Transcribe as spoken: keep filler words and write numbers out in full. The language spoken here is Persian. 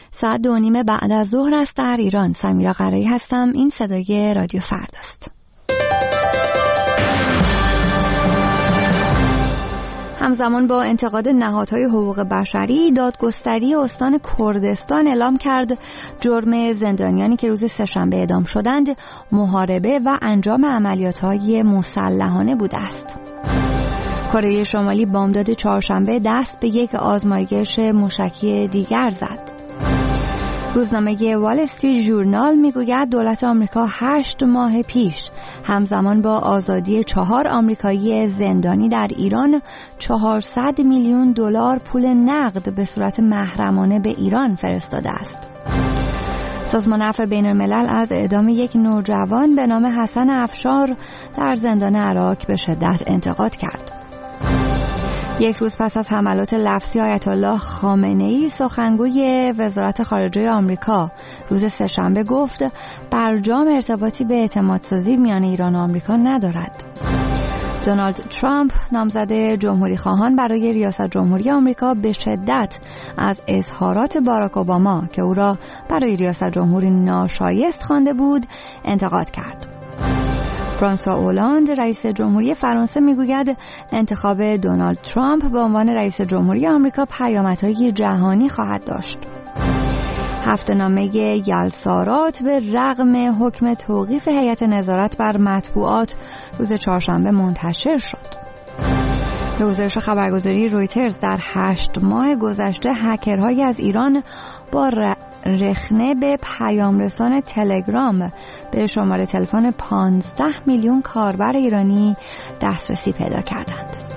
ساعت دو نیم بعد از ظهر است در ایران. سمیرا قرایی هستم. این صدای رادیو فرداست. همزمان با انتقاد نهادهای حقوق بشری، دادگستری استان کردستان اعلام کرد جرم زندانیانی که روز سه‌شنبه اعدام شدند محاربه و انجام عملیات‌های مسلحانه بوده است. کره شمالی بامداد چهارشنبه دست به یک آزمایش موشکی دیگر زد. روزنامه وال استریت ژورنال میگوید دولت آمریکا هشت ماه پیش همزمان با آزادی چهار آمریکایی زندانی در ایران چهارصد میلیون دلار پول نقد به صورت محرمانه به ایران فرستاده است. سازمان عفو بین الملل از اعدام یک نوجوان به نام حسن افشار در زندان عراق به شدت انتقاد کرد. یک روز پس از حملات لفظی آیت الله خامنه‌ای، سخنگوی وزارت خارجه آمریکا روز سه‌شنبه گفت برجام ارتباطی به اعتمادسازی میان ایران و آمریکا ندارد. دونالد ترامپ نامزد جمهوری خواهان برای ریاست جمهوری آمریکا به شدت از اظهارات باراک اوباما که او را برای ریاست جمهوری ناشایست خوانده بود انتقاد کرد. فرانسوا اولاند رئیس جمهوری فرانسه میگوید انتخاب دونالد ترامپ به عنوان رئیس جمهوری آمریکا پیامدهای جهانی خواهد داشت. هفته‌نامه یلسارات به رغم حکم توقیف هیئت نظارت بر مطبوعات روز چهارشنبه منتشر شد. به گزارش خبرگزاری رویترز در هشت ماه گذشته هکرهایی از ایران با رخنه به پیامرسان تلگرام به شماره تلفن پانزده میلیون کاربر ایرانی دسترسی پیدا کردند.